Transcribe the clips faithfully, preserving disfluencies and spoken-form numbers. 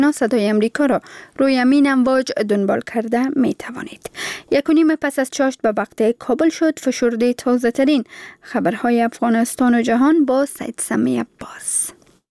صدای امریکا را روی امین امواج دنبال کرده می توانید. یک و نیم پس از چاشت به وقت کابل شد. فشرده تازه ترین خبرهای افغانستان و جهان با سید سمی عباس.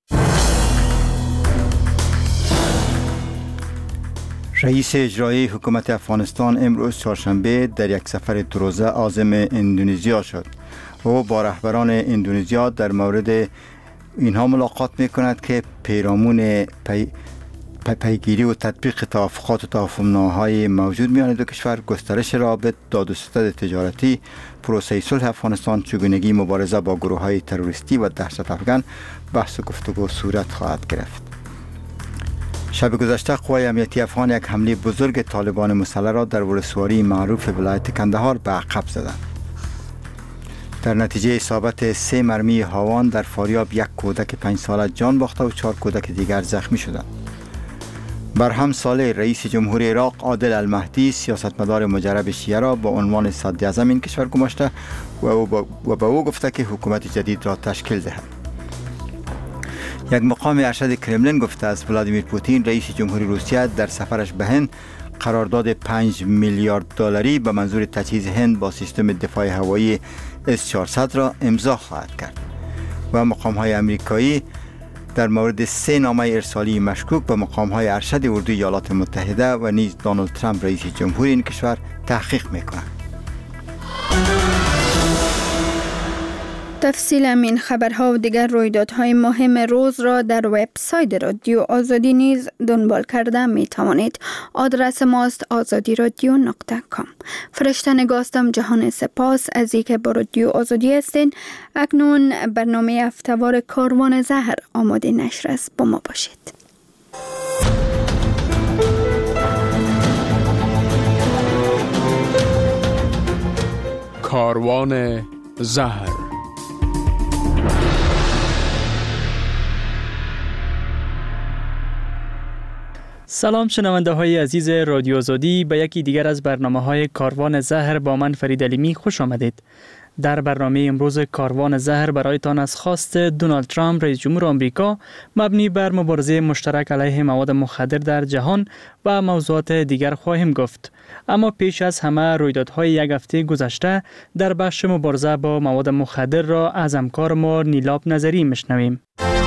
رئیس اجرایی حکومت افغانستان امروز چهارشنبه در یک سفر دو روزه عازم اندونزیا شد. او با رهبران اندونزیا در مورد اینها ملاقات می کند که پیرامون پی پی پیگیری و تطبیق توافقات و توافقنامه‌های موجود میان دو کشور، گسترش روابط، داد و ستد تجارتی، پروسه صلح افغانستان، چگونگی مبارزه با گروه‌های تروریستی و دهشت افکن بحث و گفتگو صورت خواهد گرفت. شب گذشته قوای امنیتی افغان یک حمله بزرگ طالبان مسلح را در ولسوالی معروف ولایت کندهار به عقب زدند. در نتیجه اصابت سه مرمی هاوان در فاریاب یک کودک پنج ساله جان باخته و چهار کودک دیگر زخمی شدند. برهم صالح رئیس جمهور عراق عادل المهدی سیاستمدار مجرب شیعه را با عنوان صدر اعظم این کشور گماشته و به او گفته که حکومت جدید را تشکیل دهد. یک مقام ارشد کرملین گفته است ولادیمیر پوتین رئیس جمهوری روسیه در سفرش به هند قرارداد پنج میلیارد دلاری به منظور تجهیز هند با سیستم دفاع هوایی اس چهارصد را امضا خواهد کرد. و مقام‌های آمریکایی در مورد سه نامه ارسالی مشکوک به مقام‌های ارشد اردوی ایالات متحده و نیز دونالد ترامپ رئیس جمهور این کشور تحقیق می‌کنند. تفصیل این خبرها و دیگر رویدادهای مهم روز را در وبسایت رادیو آزادی نیز دنبال کرده می توانید. آدرس ماست آزادی رادیو نقطه کام. فرشته نگاستم جهان سپاس از اینکه با رادیو آزادی هستین. اکنون برنامه هفته‌وار کاروان زهر آماده نشر است، با ما باشید. کاروان زهر. سلام شنونده های عزیز رادیو آزادی، به یکی دیگر از برنامه های کاروان زهر با من فرید علیمی خوش آمدید. در برنامه امروز کاروان زهر برایتان از خواست دونالد ترامپ رئیس جمهور آمریکا مبنی بر مبارزه مشترک علیه مواد مخدر در جهان و موضوعات دیگر خواهیم گفت. اما پیش از همه رویدادهای یک هفته گذشته در بخش مبارزه با مواد مخدر را از همکار ما نیلاب نظری میشنویم.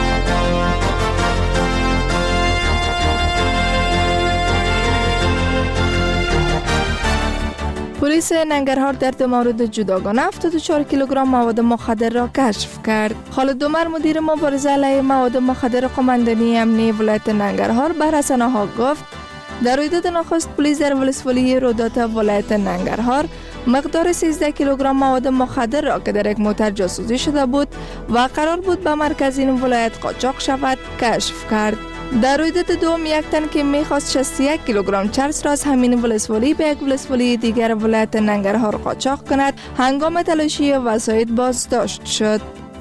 پلیس ننگرهار در دو مورد جداگانه هفتاد و چهار کیلوگرم مواد مخدر را کشف کرد. خالد عمر مدیر مبارزه علیه مواد مخدر قماندانی امنیتی ولایت ننگرهار به رسانه‌ها گفت در رویداد نخست پلیس در ولسوالی رودات ولایت ننگرهار مقدار سیزده کیلوگرم مواد مخدر را که در یک موتر جاسوسی شده بود و قرار بود به مرکز این ولایت قاچاق شود کشف کرد. در رویداد دوم یک تن که میخواست شصت و یک کیلوگرم چرس را از همین ولسوالی به یک ولسوالی دیگر ولایت ننگرهار قاچاق کند هنگام تلاشی وسایط بازداشت شد.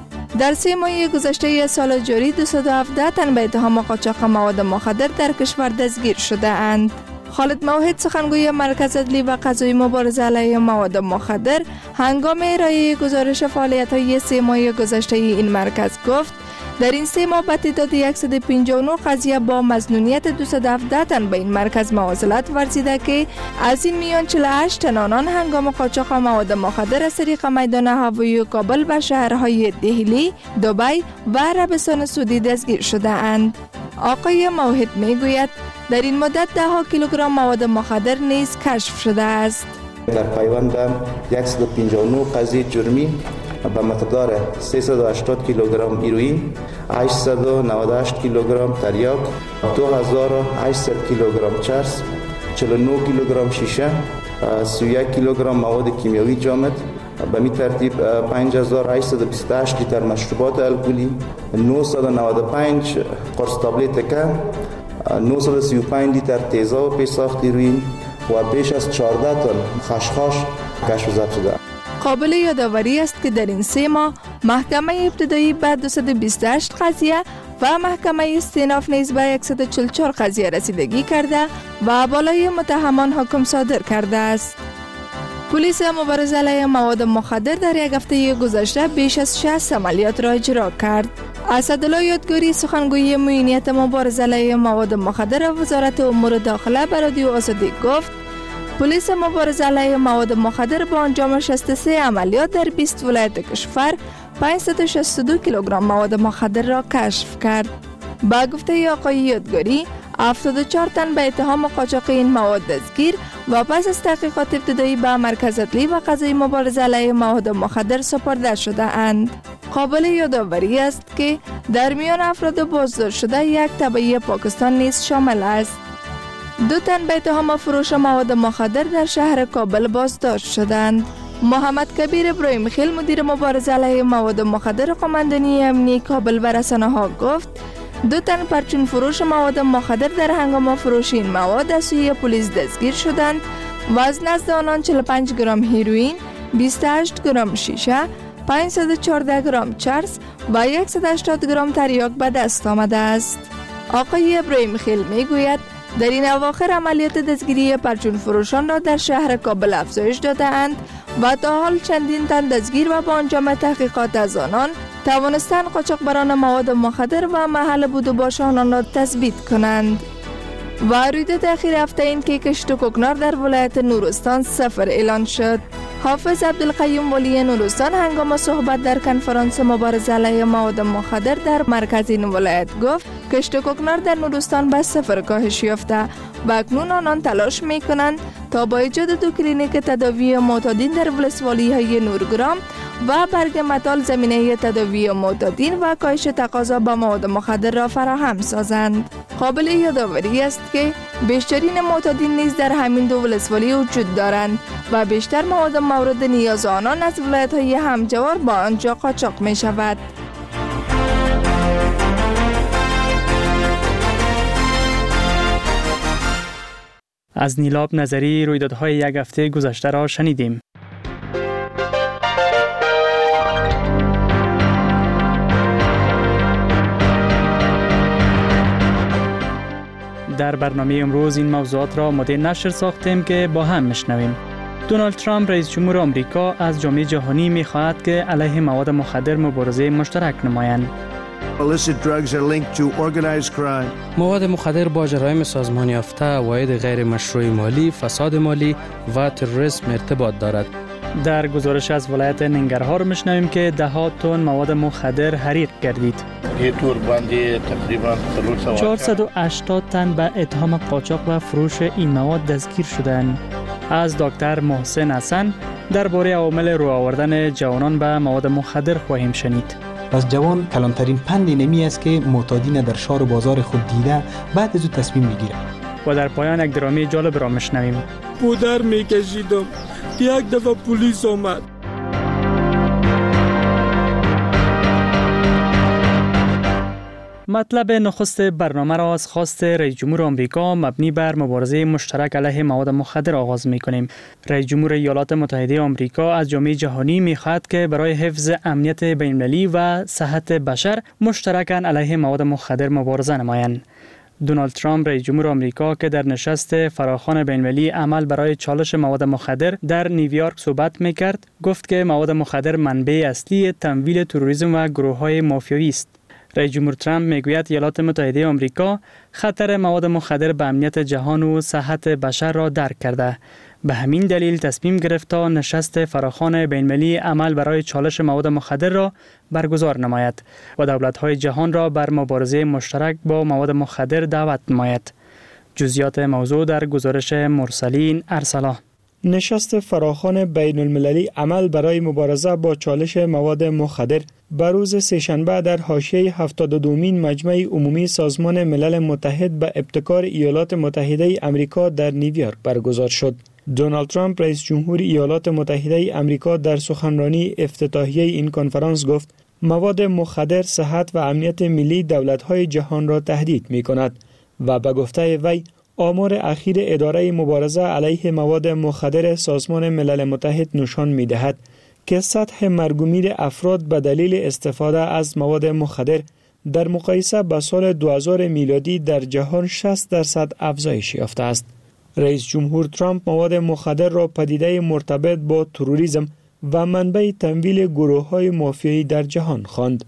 در سه ماه گذشته سال جاری دویست و هفده تن به اتهام قاچاق مواد مخدر در کشور دستگیر شده اند. خالد موحد سخنگوی مرکز عدلی و قضایی مبارزه علیه مواد مخدر هنگام ارائه گزارش فعالیت‌های سه ماه گذشته این مرکز گفت در این سه ماه به تعداد صد و پنجاه و نه قضیه با مظنونیت دویست و هفده تن به این مرکز مواصلت ورزیده که از این میان چهل و هشت تن آنان هنگام قاچاق مواد مخدر از طریق میدان هوایی کابل به شهرهای دهلی، دبی و عربستان سعودی دستگیر شده اند. آقای موحد میگوید در این مدت ده ها کیلوگرم مواد مخدر نیز کشف شده است. در پیوند به صد و پنجاه و نه قضیه جرمی به مقدار سیصد و هشتاد کیلوگرم هیروئین، هشتصد و نود و هشت کیلوگرم تریاک، دو هزار و هشتصد کیلوگرم چرس، چهل و نه کیلوگرم شیشه، سی و یک کیلوگرم مواد کیمیایی جامد، به می ترتیب پنج هزار و هشتصد و بیست و هشت لیتر مشروبات الکلی، نهصد و نود و پنج قرص تابلت که، نهصد و سی و پنج لیتر تیزاب پیش ساخت هیروئین و بیش از چهارده تن خشخاش کشف و ضبط شده. قابل یادآوری است که در این سه ماه محکمه ابتدایی به دویست و بیست و هشت قضیه و محکمه استئناف نیز به صد و چهل و چهار قضیه رسیدگی کرده و بالای متهمان حکم صادر کرده است. پلیس مبارزه علیه مواد مخدر در یک هفته گذشته بیش از شصت عملیات را اجرا کرد. اسدالله یادگاری سخنگوی معینیت مبارزه علیه مواد مخدر وزارت امور داخله به رادیو آزادی گفت پلیس مبارزه علیه مواد مخدر با انجام شصت و سه عملیات در بیست ولایت کشور پانصد و شصت و دو کیلوگرم مواد مخدر را کشف کرد. با گفته آقای یادگاری هفتاد و چهار تن به اتهام قاچاق این مواد دستگیر و پس از تحقیقات ابتدایی به مرکز عدلی و قضایی مبارزه علیه مواد مخدر سپرده شده اند. قابل یادآوری است که در میان افراد بازداشت شده یک تبعی پاکستان نیز شامل است. دو تن به اتهام فروش مواد مخدر در شهر کابل بازداشت شدند. محمد کبیر ابراهیم خیل مدیر مبارزه علیه مواد مخدر قماندانی امنیتی کابل به رسانه‌ها گفت دو تن پرچون فروش مواد مخدر در هنگام فروش این مواد از سوی پلیس دستگیر شدند و از نزد آنان چهل و پنج گرم هیروئین، بیست و هشت گرم شیشه، پانصد و چهارده گرم چرس و صد و هشتاد گرم تریاک به دست آمده است. آقای ابراهیم خیل می گوید در این اواخر عملیات دستگیری پرچون فروشان را در شهر کابل افزایش داده اند و تا حال چندین تن دستگیر و با انجام تحقیقات از آنان توانستند قاچاقبران مواد مخدر و محل بود و باش آنان را تثبیت کنند. و رویداد اخیر هفته این که کشت و کوکنار در ولایت نورستان صفر اعلان شد. حافظ عبدالقیوم ولی نورستان هنگام صحبت در کنفرانس مبارزه علیه مواد مخدر در مرکز این ولایت گفت کشت و کوکنار در نورستان به صفر کاهش یافته و اکنون آنان تلاش می کنند تا با ایجاد دو کلینیک تداوی معتادین در ولسوالی های نورگرام و برگ متال زمینه تداوی معتادین و کاهش تقاضا به مواد مخدر را فراهم سازند. قابل یادآوری است که بیشترین معتادین نیز در همین دو ولسوالی وجود دارند و بیشتر مواد مورد نیاز آنان از ولایت های همجوار با آنجا قاچاق می شود. از نیلاب نظری رویدادهای یک هفته گذشته را شنیدیم. در برنامه امروز این موضوعات را مد نشر ساختیم که با هم میشنویم. دونالد ترامپ رئیس جمهور آمریکا از جامعه جهانی می‌خواهد که علیه مواد مخدر مبارزه مشترک نمایند. مواد مخدر با جرایم سازمان یافته، عواید غیر مشروع مالی، فساد مالی و تروریسم ارتباط دارد. در گزارش از ولایت ننگرهار میشنویم که ده ها تن مواد مخدر حریق گردید. چهارصد و هشتاد تن به اتهام قاچاق و فروش این مواد دستگیر شدند. از دکتر محسن حسن درباره عوامل رو آوردن جوانان به مواد مخدر خواهیم شنید. پس جوان کلانترین پند نمی است که معتادین در شهر و بازار خود دیده بعد از او تصمیم میگیره. و در پایان یک درامه جالب را میشنویم. پودر میکشیدم یک دفعه پلیس آمد. مطلب نخست برنامه را از خواست رئیس جمهور آمریکا مبنی بر مبارزه مشترک علیه مواد مخدر آغاز می‌کنیم. رئیس جمهور ایالات متحده آمریکا از جامعه جهانی می‌خواهد که برای حفظ امنیت بین‌المللی و صحت بشر مشترکاً علیه مواد مخدر مبارزه نمایند. دونالد ترامپ رئیس جمهور آمریکا که در نشست فراخوان بین‌المللی عمل برای چالش مواد مخدر در نیویورک صحبت می‌کرد، گفت که مواد مخدر منبع اصلی تمویل تروریسم و گروه‌های مافیایی است. رئیس جمهور ترامپ میگوید ایالات متحده آمریکا خطر مواد مخدر به امنیت جهان و صحت بشر را درک کرده. به همین دلیل تصمیم گرفت تا نشست فراخوان بین‌المللی عمل برای چالش مواد مخدر را برگزار نماید و دولت‌های جهان را بر مبارزه مشترک با مواد مخدر دعوت نماید. جزئیات موضوع در گزارش مرسلین ارسلا. نشست فراخوان بین المللی عمل برای مبارزه با چالش مواد مخدر به روز سه‌شنبه در حاشیه هفتاد و دومین مجمع عمومی سازمان ملل متحد به ابتکار ایالات متحده آمریکا در نیویورک برگزار شد. دونالد ترامپ رئیس جمهور ایالات متحده آمریکا در سخنرانی افتتاحیه این کنفرانس گفت مواد مخدر صحت و امنیت ملی دولت‌های جهان را تهدید می‌کند و به گفته وی آمار اخیر اداره مبارزه علیه مواد مخدر سازمان ملل متحد نشان می‌دهد که سطح مرگ و میر افراد به دلیل استفاده از مواد مخدر در مقایسه با سال دو هزار میلادی در جهان شصت درصد افزایش یافته است. رئیس جمهور ترامپ مواد مخدر را پدیده مرتبط با تروریسم و منبع تمویل گروه‌های مافیایی در جهان خواند.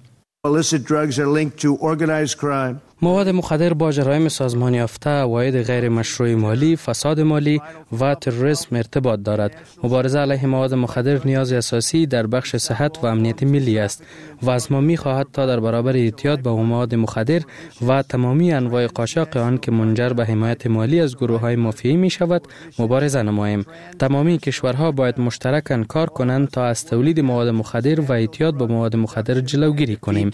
مواد مخدر با جرایم سازمان یافته، عواید غیر مشروع مالی، فساد مالی و تروریسم ارتباط دارد. مبارزه علیه مواد مخدر نیاز اساسی در بخش صحت و امنیت ملی است و از ما می‌خواهد تا در برابر اعتیاد به مواد مخدر و تمامی انواع قاچاق آن که منجر به حمایت مالی از گروه‌های مافیایی می‌شود مبارزه نماییم. تمامی کشورها باید مشترکاً کار کنند تا از تولید مواد مخدر و اعتیاد به مواد مخدر جلوگیری کنیم.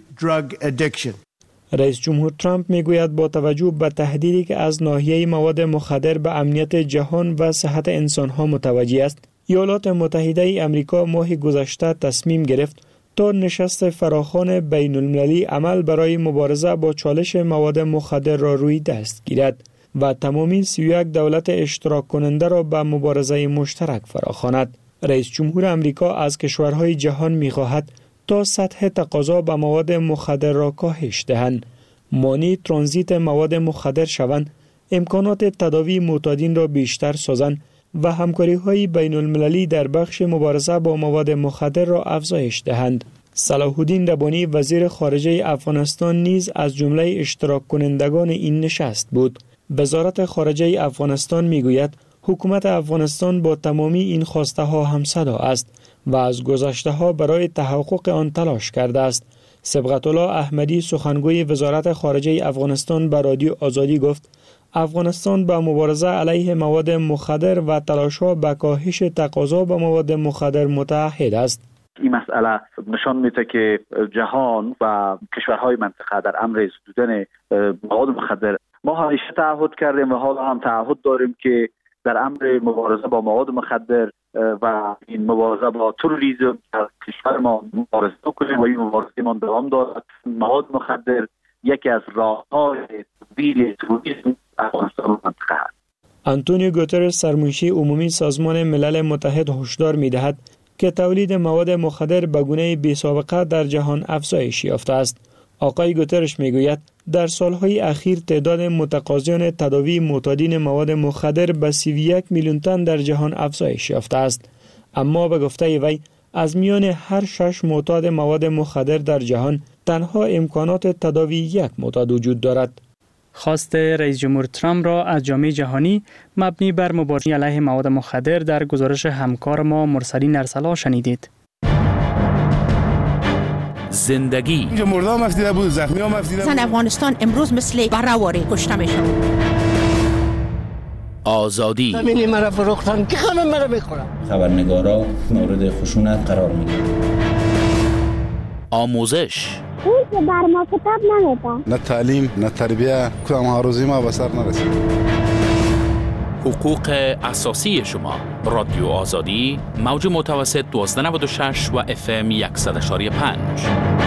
رئیس جمهور ترامپ میگوید با توجه به تهدیدی که از ناحیه مواد مخدر به امنیت جهان و صحت انسانها متوجه است، ایالات متحده ای آمریکا ماه گذشته تصمیم گرفت تا نشست فراخوان بین المللی عمل برای مبارزه با چالش مواد مخدر را روی دست گیرد و تمامی سی و یک دولت اشتراک کننده را به مبارزه مشترک فراخواند. رئیس جمهور آمریکا از کشورهای جهان می‌خواهد تا سطح تقاضا به مواد مخدر را کاهش دهند، مانع ترانزیت مواد مخدر شوند، امکانات تداوی معتادین را بیشتر سازند و همکاری‌های بین المللی در بخش مبارزه با مواد مخدر را افزایش دهند. صلاح الدین ربانی وزیر خارجه افغانستان نیز از جمله اشتراک کنندگان این نشست بود. وزارت خارجه افغانستان میگوید حکومت افغانستان با تمامی این خواسته ها همصدا است و از گذشته ها برای تحقق آن تلاش کرده است. صبغت الله احمدی سخنگوی وزارت خارجه افغانستان به رادیو آزادی گفت افغانستان به مبارزه علیه مواد مخدر و تلاش‌ها به کاهش تقاضا به مواد مخدر متعهد است. این مسئله نشان میده که جهان و کشورهای منطقه در امر زدودن مواد مخدر ما همیشه تعهد کردیم و حالا هم تعهد داریم که در امر مبارزه با مواد مخدر و این مبارزه با تروریسم در کشور ما مبارزه کنیم و این مبارزه ما دوام دارد. مواد مخدر یکی از راه‌های تبدیل تروریسم در افغانستان منطقه است. آنتونیو گوترس سرمنشی عمومی سازمان ملل متحد هشدار می‌دهد که تولید مواد مخدر به گونه بی‌سابقه در جهان افزایش یافته است. آقای گوترش میگوید در سالهای اخیر تعداد متقاضیان تداوی معتادین مواد مخدر به سی و یک میلیون تن در جهان افزایش یافته است. اما به گفته وی از میان هر شش معتاد مواد مخدر در جهان تنها امکانات تداوی یک معتاد وجود دارد. خواست رئیس جمهور ترامپ را از جامعه جهانی مبنی بر مبارزه علیه مواد مخدر در گزارش همکار ما مرسلین ارسلا شنیدید. زندگی اینجا مرده هم افتیده بود، زخمی هم افتیده بود. زن افغانستان امروز مثل برهواری کشته میشن. آزادی همینی مرا فروختن که همه مرا بخورن. خبرنگارا مورد خشونت قرار میگیرن. آموزش اون که بر ما کتاب نمیده. نه تعلیم نه تربیه کدام ها روزی ما به سر نرسید. حقوق اساسی شما. رادیو آزادی موج متوسط دوازده نود و شش و اف ام صد و پنج.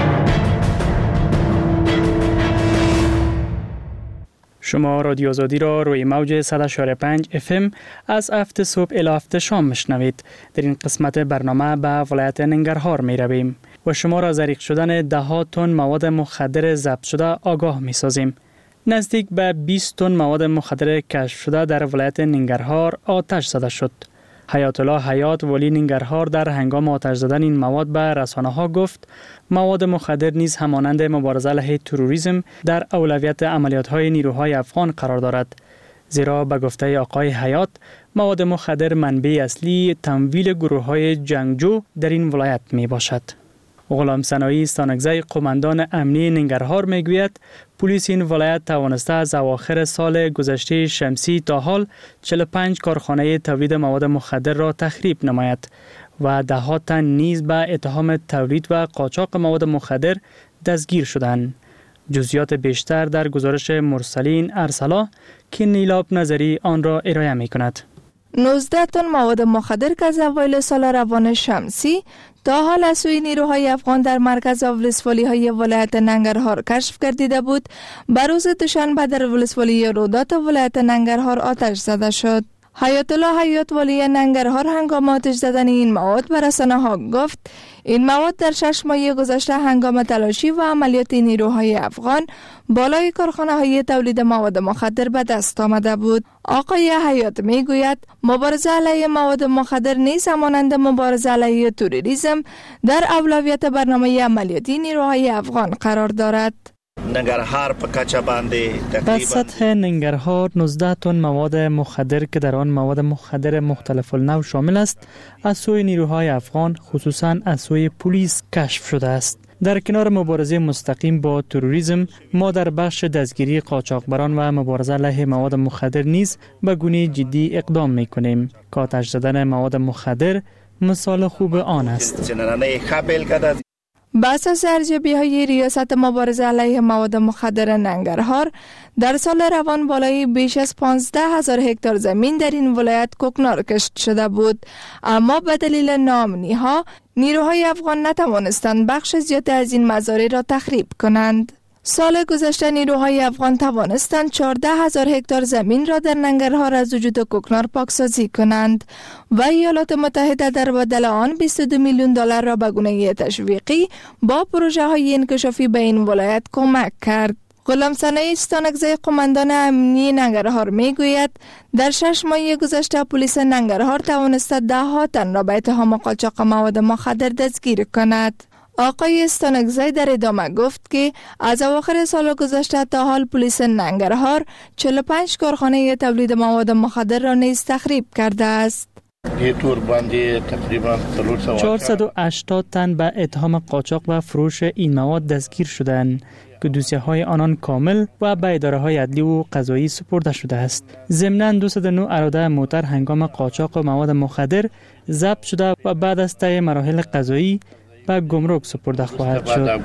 شما رادیو آزادی را روی موج صد و پنج اف ام از هفت صبح الی هفت شام میشنوید. در این قسمت برنامه به ولایت ننگرهار می رویم و شما را از ریخت شدن ده ها تن مواد مخدر ضبط شده آگاه می سازیم. نزدیک به بیست تن مواد مخدر کشف شده در ولایت ننگرهار آتش زده شد. حیات الله حیات ولی ننگرهار در هنگام آتش زدن این مواد به رسانه‌ها گفت مواد مخدر نیز همانند مبارزه علیه تروریسم در اولویت عملیات‌های نیروهای افغان قرار دارد. زیرا به گفته آقای حیات مواد مخدر منبع اصلی تمویل گروه‌های جنگجو در این ولایت می باشد. غلام سنایی استانگزی قماندان امنی ننگرهار میگوید پلیس این ولایت توانسته از اواخر سال گذشته شمسی تا حال چهل و پنج کارخانه تولید مواد مخدر را تخریب نماید و ده ها تن نیز به اتهام تولید و قاچاق مواد مخدر دستگیر شدند. جزئیات بیشتر در گزارش مرسلین ارسلا که نیلاب نظری آن را ارائه می کند. نوزده تن مواد مخدر که از اوایل سال روان شمسی تا حال از سوی نیروهای افغان در مرکز ولسوالی های ولایت ننگرهار کشف گردیده بود، بر روز دوشنبه در ولسوالی رودات ولایت ننگرهار آتش زده شد. حیات الله حیات والی ننگرهار هنگام آتش زدن این مواد به رسانه‌ها گفت این مواد در شش ماه گذشته هنگام تلاشی و عملیات نیروهای افغان بالای کارخانه‌های تولید مواد مخدر به دست آمده بود. آقای حیات می گوید مبارزه علیه مواد مخدر نیز همانند مبارزه علیه تروریسم در اولویت برنامه عملیاتی نیروهای افغان قرار دارد. ننگرهار په کچه باندې در سطح ننگرهار نوزده تن مواد مخدر که در آن مواد مخدر مختلف النوع شامل است از سوی نیروهای افغان خصوصا از سوی پلیس کشف شده است. در کنار مبارزه مستقیم با تروریسم ما در بخش دستگیری قاچاقبران و مبارزه علیه مواد مخدر نیز به گونه جدی اقدام می‌کنیم. آتش زدن مواد مخدر مثال خوب آن است. بر اساس ارزیابی‌های ریاست مبارزه علیه مواد مخدر ننگرهار در سال روان بالای بیش از پانزده هزار هکتار زمین در این ولایت کوکنار کشت شده بود، اما به دلیل ناامنی‌ها نیروهای افغان نتوانستند بخش زیاد از این مزارع را تخریب کنند. سال گذشته نیروهای افغان توانستند چهارده هزار هکتار زمین را در ننگرهار از وجود کوکنار پاکسازی کنند و ایالات متحده در بدل آن بیست و دو میلیون دلار را به گونه تشویقی با پروژه های انکشافی به این ولایت کمک کرد. غلام ثنایی استانکزی قماندان امنی ننگرهار می گوید در شش ماه گذشته پلیس ننگرهار توانسته ده ها تن را به اتهام قاچاق مواد مخدر دستگیر کند. آقای استانکزی در ادامه گفت که از اواخر سال گذشته تا حال پلیس ننگرهار چهل و پنج کارخانه تولید مواد مخدر را نیز تخریب کرده است. چهارصد و هشتاد تن به اتهام قاچاق و فروش این مواد دستگیر شدند که دوسیه های آنان کامل و به اداره های عدلی و قضایی سپرده شده است. ضمناً دویست و نه اراده موتر هنگام قاچاق مواد مخدر ضبط شده و بعد از طی مراحل قضایی به گمرک سپرده خواهد شد.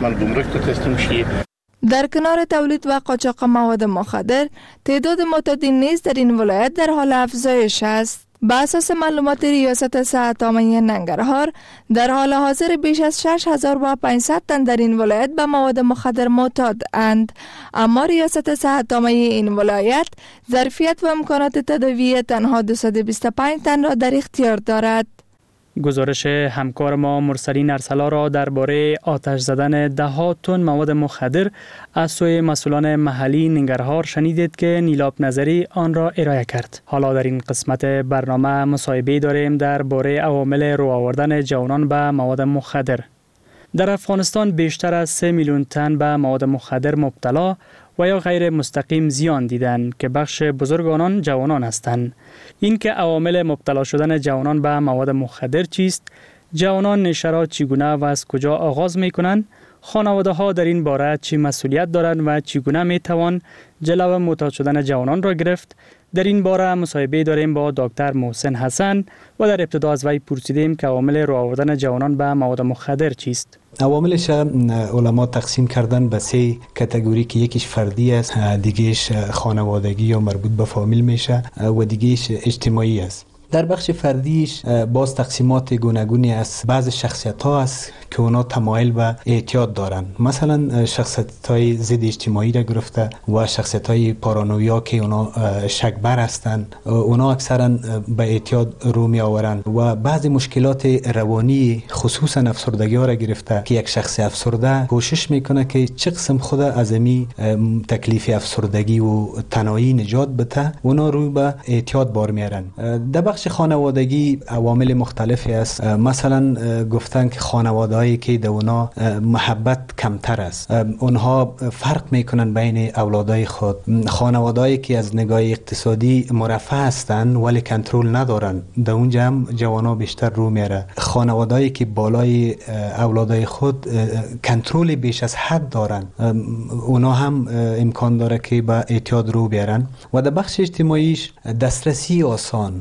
در کنار تولید و قاچاق مواد مخدر، تعداد معتادین نیز در این ولایت در حال افزایش است. به اساس معلومات ریاست صحت عامه ننگرهار، در حال حاضر بیش از شش هزار و پانصد تن در این ولایت به مواد مخدر معتاد اند، اما ریاست صحت عامه این ولایت ظرفیت و امکانات تداوی تنها دویست و بیست و پنج تن را در اختیار دارد. گزارش همکار ما مرسلین ارسلا را درباره آتش زدن ده ها تن مواد مخدر از سوی مسئولان محلی ننگرهار شنیدید که نیلاب نظری آن را ارائه کرد. حالا در این قسمت برنامه مصاحبه داریم درباره عوامل رو آوردن جوانان به مواد مخدر. در افغانستان بیشتر از سه میلیون تن به مواد مخدر مبتلا و یا غیر مستقیم زیان دیدند که بخش بزرگ آنان جوانان هستند. این که عوامل مبتلا شدن جوانان به مواد مخدر چیست، جوانان نشه را چگونه و از کجا آغاز می کنند، خانواده ها در این باره چی مسئولیت دارند و چگونه می توان جلو معتاد شدن جوانان را گرفت، در این باره مصاحبه داریم با دکتر محسن حسن و در ابتدا از وی پرسیدیم که عوامل رو آوردن جوانان به مواد مخدر چیست. عواملش علما تقسیم کردن به سه کاتگوری که یکیش فردی است، دیگهش خانوادگی یا مربوط به فامیل میشه و دیگهش اجتماعی است. در بخش فردیش باز تقسیمات گوناگونی است. بعض شخصیت ها است که اونا تمایل و اعتیاد دارن، مثلا شخصیت های ضد اجتماعی را گرفته و شخصیت های پارانویا که اونا شکبر هستند، اونا اکثرا به اعتیاد رو می آورند. و بعض مشکلات روانی خصوصا افسردگی ها را گرفته که یک شخص افسرده کوشش میکنه که چه قسم خود از امی تکلیف افسردگی و تنهایی نجات بده، اونا روی به اعتیاد بار میارن. در بخش خانوادگی عوامل مختلفی است، مثلا گفتن که خانوادهایی که در اونا محبت کمتر است، اونها فرق میکنن بین اولادای خود. خانوادهایی که از نگاه اقتصادی مرفه هستند ولی کنترل ندارن، در اونجا هم جوانا بیشتر رو میاره. خانوادهایی که بالای اولادای خود کنترل بیش از حد دارن، اونا هم امکان داره که به اعتیاد رو بیارن. و در بخش اجتماعیش دسترسی آسان به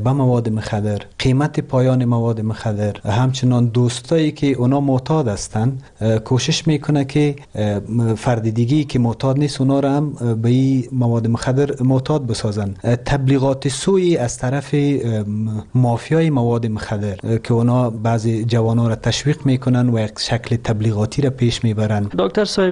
به مواد مخدر، قیمت پایان مواد مخدر، همچنان دوستایی که اونا معتاد هستند کوشش میکنه که فرد دیگه‌ای که معتاد نیست اونا را هم به این مواد مخدر معتاد بسازن. تبلیغات سوی از طرف مافیای مواد مخدر که اونا بعضی جوانا را تشویق میکنن و یک شکل تبلیغاتی را پیش میبرن. دکتر صاحب،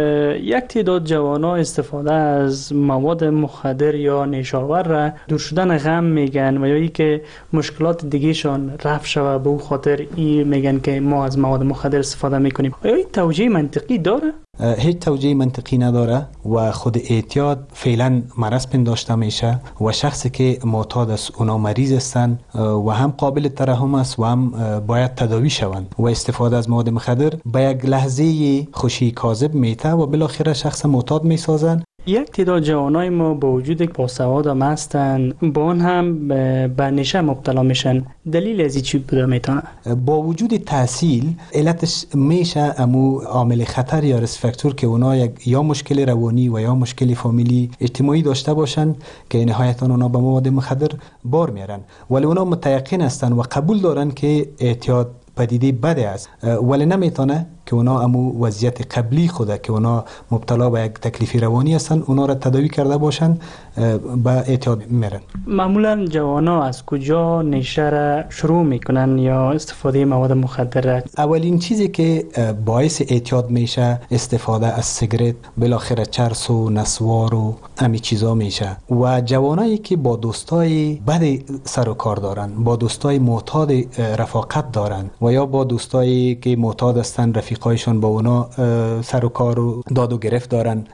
یک تعداد جوانا استفاده از مواد مخدر یا نیشاور را دور شدن غم میگن و یا ای که مشکلات دیگهشان رفع شوه به خاطر ای میگن که ما از مواد مخدر استفاده میکنیم. آیا این توجیه منطقی داره؟ هیچ توجیه منطقی نداره و خود اعتیاد فعلا مرض پنداشته میشه و شخصی که معتاد است اونا مریض هستن و هم قابل ترحم است و هم باید تداوی شوند و استفاده از مواد مخدر به یک لحظه خوشی کاذب میته و بالاخره شخص معتاد میسازن. یک تعداد جوانای ما با وجود که باسواد هم هستن با اون هم به نشه مبتلا میشن. دلیل از چی بوده میتونه؟ با وجود تحصیل علتش میشه امو عامل خطر یا ریسک فاکتور که اونا یک یا مشکل روانی و یا مشکل فامیلی اجتماعی داشته باشن که نهایتا اونا به مواد مخدر بار میارن، ولی اونا متيقن هستن و قبول دارن که اعتیاد پدیده بده است، ولی نمیتونه که اونا امو وضعیت قبلی خوده که اونا مبتلا به یک تکلیف روانی هستن اونا را تداوی کرده باشن به اعتیاد میرن. معمولا جوانا از کجا نشه را شروع میکنن یا استفاده مواد مخدر؟ اولین چیزی که باعث اعتیاد میشه استفاده از سیگرت، بالاخره چرس و نسوار و همین چیزا میشه و جوانایی که با دوستای بد سر و کار دارن، با دوستای معتاد رفاقت دارن و یا با دوستایی که معتاد هستن رفیقایشون با اونا سر و کار و داد و گرفت دارن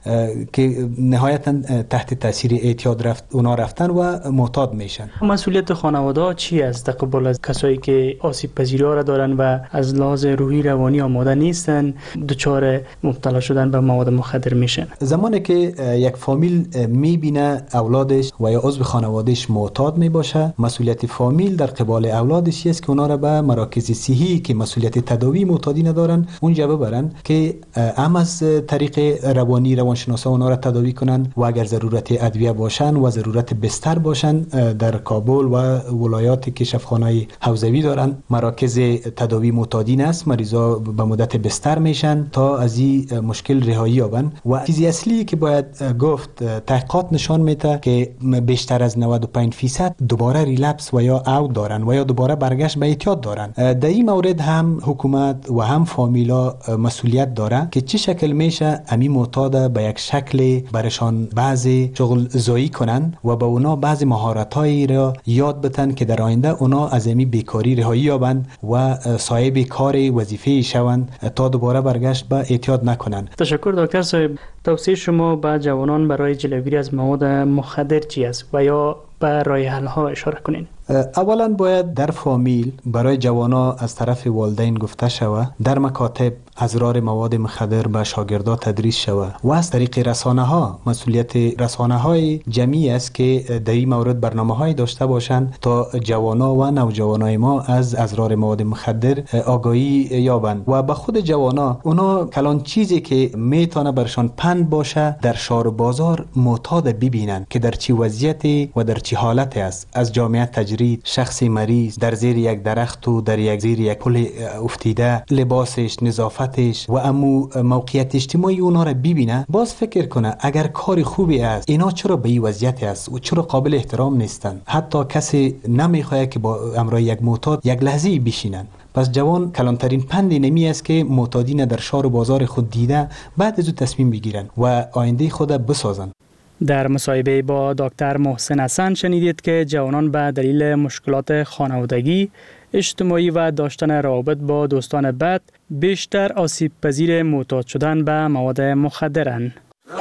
که نهایتا تحت تاثیر اعتیاد رفت اونا رفتن و معتاد میشن. مسئولیت خانواده چی است تقبل از کسایی که آسیب پذیری ها را دارن و از لحاظ روحی روانی آماده نیستن دچار مبتلا شدن به مواد مخدر میشن؟ زمانی که یک فامیل میبینه اولادش و یا عضو خانوادهش معتاد میباشه، مسئولیت فامیل در قبال اولادش است که اونا را به مراکز صحی که مسئولیت تداوی معتادی ندارن اونجا ببرن که هم از طریق روانی روانشناسا اونا را تداوی کنن و اگر ضرورت ادویه باشن و ضرورت بستر باشن در کابل و ولایاتی که شفاخانه‌های حوزوی دارن مراکز تداوی معتادین است، مریضا به مدت بستر میشن تا از این مشکل رهایی یابن. و چیزی اصلی که باید گفت تحقیقات نشان میده که بیشتر از نود و پنج درصد دوباره ریلپس و یا اوت دارن و یا دوباره برگشت به اعتیاد دارن. در این مورد هم حکومت و هم فامیلا مسئولیت داره که چه شکل میشه امی معتاد به یک شکل برشان بعضی شغل زایی کنن و به اونا بعضی مهارتایی را یاد بدن که در آینده اونا از امی بیکاری رهایی یابند و صاحب کار وظیفه شوند تا دوباره برگشت به اعتیاد نکنن. تشکر دکتر صاحب. توصیه شما به جوانان برای جلوگیری از مواد مخدر چی است و یا به راه حل ها اشاره کنین؟ اولا باید در فامیل برای جوانا از طرف والدین گفته شوه، در مکاتب اضرار مواد مخدر به شاگردا تدریس شوه و از طریق رسانه ها، مسئولیت رسانه های جمعی است که در این مورد برنامه های داشته باشند تا جوانا و نوجوانای ما از اضرار مواد مخدر آگاهی یابند و به خود جوانا اونا کلان چیزی که میتونه برشان پند باشه در شهر و بازار معتاد ببینن که در چی وضعیتی و در چی حالتی است، از جامعه تجرید، شخصی مریض در زیر یک درخت و در یک زیر یک پل افتیده، لباسش، نظافتش و امو موقعیت اجتماعی اونا را ببینه، باز فکر کنه اگر کار خوبی است اینا چرا به این وضعیت است و چرا قابل احترام نیستن. حتی کسی نمیخواد که با امرای یک معتاد یک لحظه بشینن. پس جوان کلانترین پندی نمی است که معتادین در شهر و بازار خود دیده بعد از او تصمیم بگیرن و آینده خود بسازن. در مصاحبه با دکتر محسن حسن شنیدید که جوانان به دلیل مشکلات خانوادگی، اجتماعی و داشتن روابط با دوستان بد بیشتر آسیب پذیر معتاد شدن به مواد مخدرند.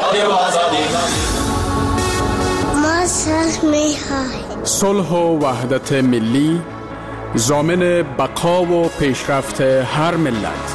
ما صلح می‌خواهیم. صلح و وحدت ملی ضامن بقا و پیشرفت هر ملت.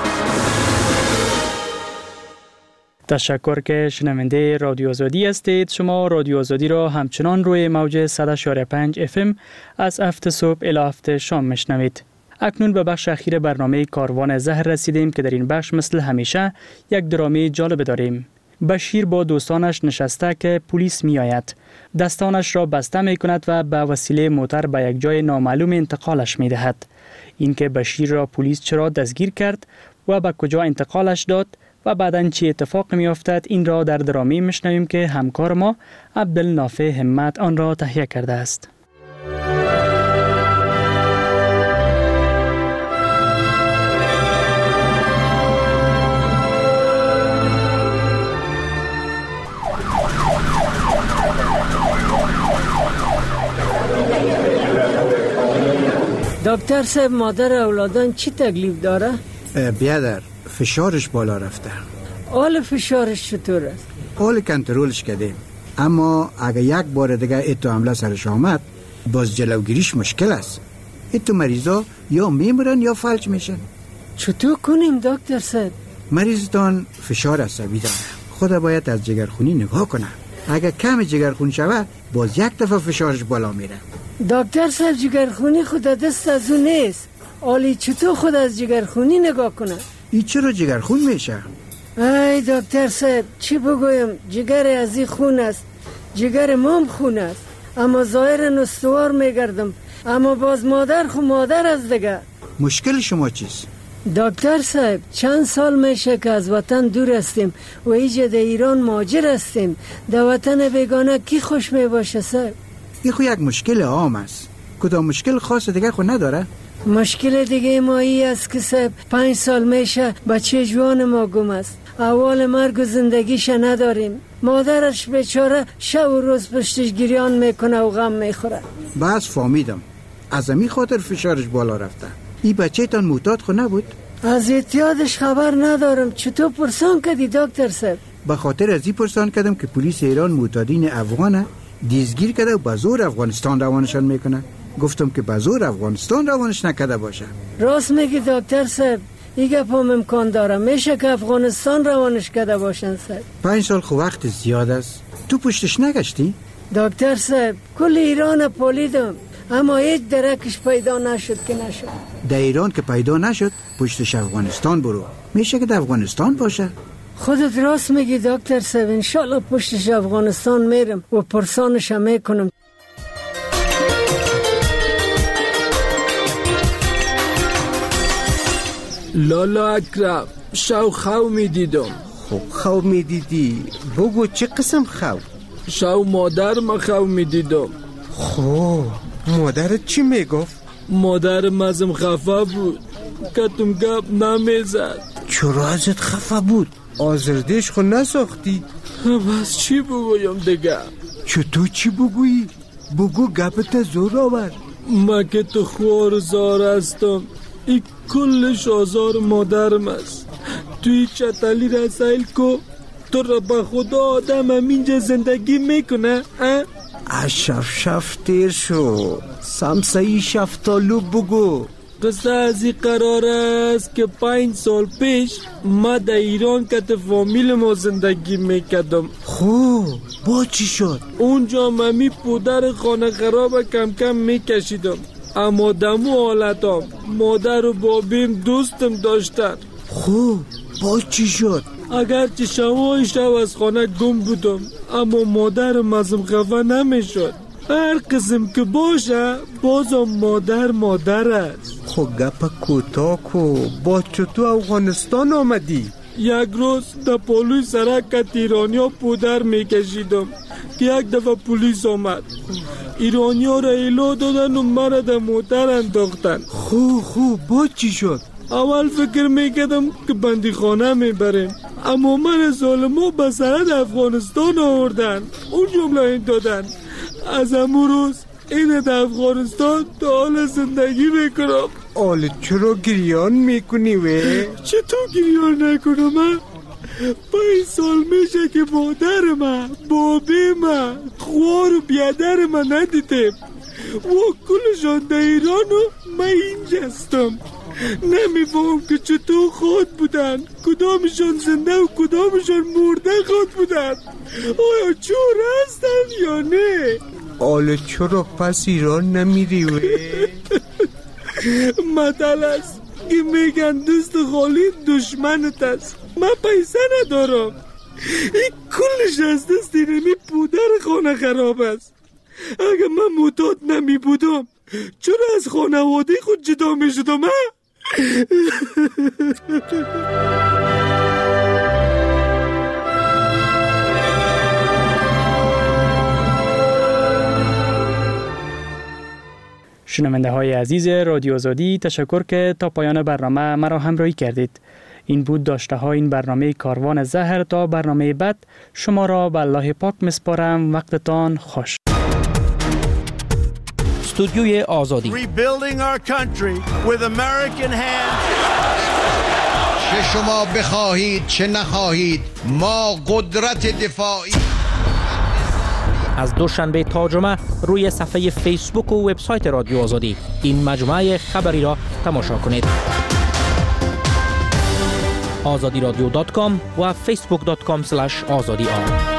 تشکر که شنونده رادیو آزادی هستید. شما رادیو آزادی را همچنان روی موج صد و چهار و پنج اف ام از هفت صبح الی هفت شام میشنوید. اکنون به بخش اخیر برنامه کاروان زهر رسیدیم که در این بخش مثل همیشه یک درامه جالب داریم. بشیر با دوستانش نشسته که پلیس می آید. دستانش را بسته می کند و به وسیله موتر به یک جای نامعلوم انتقالش می دهد. اینکه بشیر را پلیس چرا دستگیر کرد و به کجا انتقالش داد و بعداً چی اتفاق می افتد، این را در درامی میشنویم که همکار ما عبدالنافع همت آن را تهیه کرده است. دکتر صاحب، مادر اولادان چی تکلیف داره؟ بیادر فشارش بالا رفته. حال فشارش چطور است؟ حال کنترلش کردیم، اما اگه یک بار دیگه ایتو حمله سرش آمد باز جلوگیریش مشکل است. ایتو مریضا یا میمرن یا فلج میشن. چطور کنیم دکتر صاحب؟ مریضتان فشار عصبی داره، خدا باید از جگرخونی نگاه کنه. اگه کم جگرخون شود باز یک دفعه فشارش بالا میره. دکتر صاحب جگرخونی خود دست از اون نیست. آلی چطور خود از جگرخونی نگاه کنه؟ ای چرا جگرخون میشه؟ ای دکتر صاحب چی بگویم، جگر از این خون است، جگر مام خون است، اما ظاهر نستوار میگردم، اما باز مادر خو مادر است دیگه. مشکل شما چیست؟ دکتر صاحب چند سال میشه که از وطن دور هستیم و ایجا در ایران مهاجر هستیم. در وطن بیگانه کی خوش میباشه صاحب؟ این خو یک مشکل عام است. کدام مشکل خاص دیگه خو نداره؟ مشکل دیگه ما ای است که صاحب پنج سال میشه بچه جوان ما گم است. اول مرگ و زندگیش نداریم. مادرش بیچاره شب و روز پشتش گریان میکنه و غم میخوره. بس فهمیدم، از امی خاطر فشارش بالا رفته. این بچه تان معتاد خو نبود؟ از اعتیادش خبر ندارم. چطور پرسان کردی دکتر صاحب؟ به خاطر از این پرسان کردم که پلیس ایران معتادین افغانه دیزگیر کرده و به زور افغانستان روانشان میکنه. گفتم که به زور افغانستان روانش نکرده باشه. راست میگی دکتر صاحب، این گپم امکان داره. میشه که افغانستان روانش کرده باشن صاحب. پنج سال خو وقت زیاد است. تو پشتش نگشتی؟ دکتر صاحب کل ایران پالیدم اما هیچ درکش پیدا نشد که نشد. در ایران که پیدا نشد پشتش افغانستان برو. میشه که در افغانستان باشه. خودت راست میگی دکتر صاحب، انشالله پشتش افغانستان میرم و پرسانش هم میکنم. لالا اکرم شو خو میدیدم. خب خو میدیدی؟ بگو چه قسم خو؟ شو مادر ما خو میدیدم. خب مادرت چی میگفت؟ مادر مزم خفه بود، کتم گپ نمیزد. چرا ازت خفه بود؟ آزردش خو نساختی؟ بس چی بگویم دیگه؟ چطور چی بگویی؟ بگو گپت زور آور. ما که تو خوار زار هستم، این کلش آزار مادرم است. توی چطلی رسایل کو تو را به خدا آدم هم اینجا زندگی میکنه؟ شف شف تیر شو، سمسایی شفتالو بگو. قصه از این قرار است که پنج سال پیش ما در ایران کت فامیل ما زندگی میکردم. خوب با چی شد؟ اونجا ممی پودر خانه خراب کم کم میکشیدم، اما دمو حالتام مادر و بابیم دوستم داشتن. خوب با چی شد؟ اگرچه شوای شو از خانه گم بودم، اما مادرم ازم خفه نمیشد. هر قسم که باشه بازم مادر مادر است. خب گپ کوتاه کو، با چطور افغانستان آمدی؟ یک روز در پالوی سرک ایرانیا پودر میکشیدم که یک دفعه پلیس آمد. ایرانیا را ایلا دادن و مرا در موتر انداختن. خوب خوب با چی شد؟ اول فکر میکردم که بندی خانه میبریم، اما من ظالما به سرحد افغانستان آوردن. اون جمله این دادن از امو روز این در افغانستان تا حال زندگی میکنم. حالا چرا گریان میکنی وی؟ چطور گریان نکنم من؟ پنج سال میشه که مادر من، بابی من، خوار و بیادر من ندیدم و کلشان در ایران و من اینجا هستم. نمیفهم که چطور خود بودن، کدامشان زنده و کدامشان مرده خود بودن. آیا چور هستن یا نه؟ حالا چرا پس ایران نمیری وی؟ مطل است که میگن دست خالی دشمنت است. من پیسه ندارم، این کلش از دست اینمی پودر خانه خراب است. اگر من معتاد نمی بودم چرا از خانواده خود جدا می شدم؟ شنونده های عزیز رادیو آزادی، تشکر که تا پایان برنامه مرا همراهی کردید. این بود داشته های این برنامه کاروان زهر. تا برنامه بعد شما را به الله پاک مسپارم. وقتتان خوش. استودیوی آزادی Rebuilding our country with American hands. چه شما بخواهید چه نخواهید ما قدرت دفاعی. از دوشنبه تا جمعه روی صفحه فیسبوک و وبسایت رادیو آزادی این مجموعه خبری را تماشا کنید. آزادی رادیو دات کام و فیسبوک دات کام اسلش آزادی آر.